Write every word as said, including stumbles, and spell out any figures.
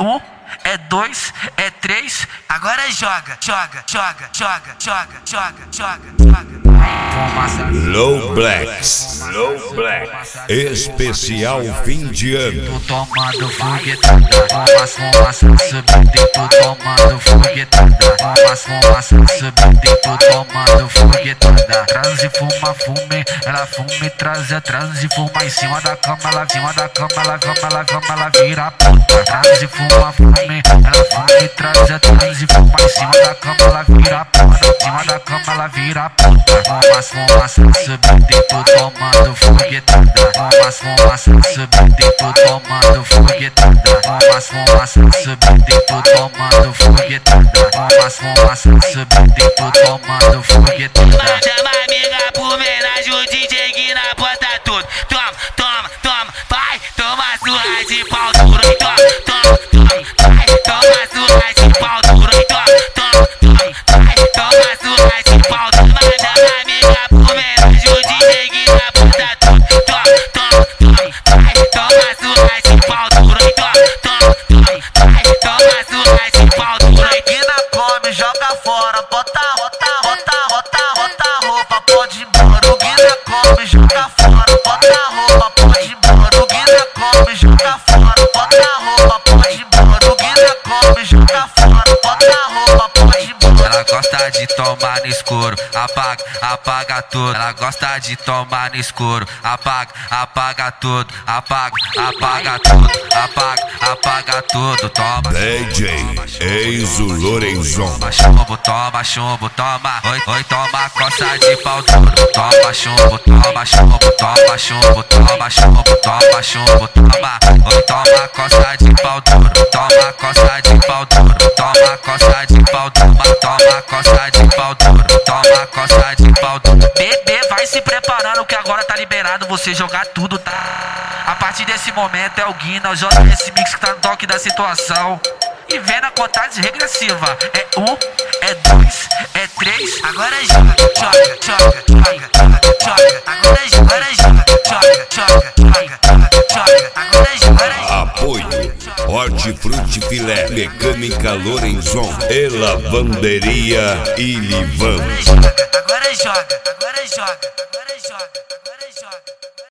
um, é dois, é três, agora joga, joga, joga, joga, joga, joga, joga, joga. Low Blacks, Low Blacks, especial fim de ano. Tô tomando foguetada, fumaça, fumaça, subindo, tô tomando foguetada, fumaça, fumaça, subindo, tô tomando foguetada. Transe, fuma, fume, ela fume, transa, transe, fuma em cima da cama, ela em cima da cama, ela cama, ela cama, ela vira puta. Transe, fuma, fume, ela fume, transa, transe, fuma em cima da cama, ela vira puta. Em cima da cama, ela vira puta. Fumaça, fumaça, subindo, tô tomando foguetada, fumaça, fumaça, subindo, tô tomando foguetada, fumaça, fumaça, subindo, tô tomando foguetada, fumaça, fumaça, subindo, tô tomando foguetada. Chama a amiga por homenagem, o D J Gui na bota tudo. Toma, toma, toma, vai, toma surra de pau duro. Toma, toma, toma, vai, toma surra de pau duro. Toma, toma, toma, vai, toma surra de pau duro. Chama a amiga por homenagem, o D J Gui na bota tudo. Toma, toma, toma, vai, toma surra de pau duro. Toma, toma, toma, vai, toma surra de pau duro. Guina come, joga fora, bota, rota, rota, rota, rota, roupa, pode ir embora. O Guina come, joga fora, bota roupa, pode ir embora. O Guina come, joga fora, bota roupa, pode ir embora. O Guina come, joga fora, bota roupa, pode ir embora. Ela gosta de tomar no escuro, apaga, apaga tudo. Ela gosta de tomar no escuro, apaga, apaga tudo, apaga, apaga tudo, apaga, apaga tudo. Toma D J Enzo Lorenzon. Toma chumbo, toma chumbo, toma. Oi, oi, toma coça de pau duro. Toma chumbo, toma chumbo, toma chumbo, toma chumbo, toma chumbo, toma. Oi, toma coça de pau duro. Toma coça de pau duro. Toma coça de pau duro. Toma coça de pau duro. Toma coça de pau duro. Bebê, vai se preparando que agora tá liberado você jogar tudo, tá? A partir desse momento é o Guina, o J S Mix que tá no toque da situação. E vem na contagem regressiva. É um, é dois, é três. Agora joga, joga, joga, joga, joga, joga. Agora joga, agora joga, joga, joga, joga, joga, joga. Agora joga, agora joga. Apoio Hortifruti Filé, Mecânica Lorenzon e Lavanderia Ilivan. Agora joga, agora joga, agora joga, agora joga.